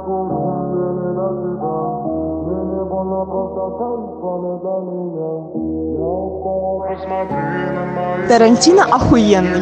Тарантино охуенный.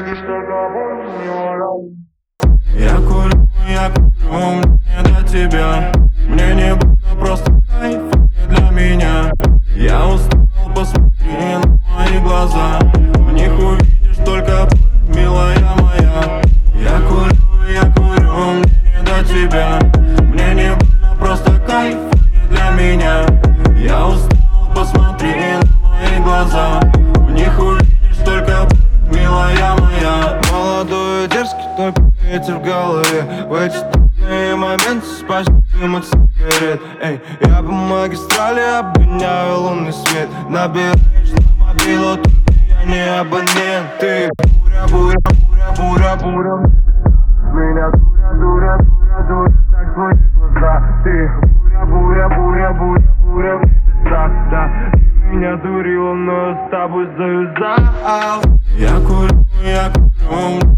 Я курю, мне до тебя. Мне не больно, просто кайф для меня. Я устал, посмотри на мои глаза. В них увидишь только боль, милая моя. Я курю, мне не до тебя. Мне не больно, просто кайф для меня. Я устал, посмотри на мои глаза. В них увидишь только боль, милая моя. Молодой и дерзкий, твой ветер в голове. В эти трудные моменты спать дым от сигарет. Эй, я по магистрали обгоняю лунный свет. Набираешь на мобилу, я не абонент. Ты буря, меня дура, так твои глаза. Ты буря, да. Ты меня дурила, но с тобой завязал. Я курю,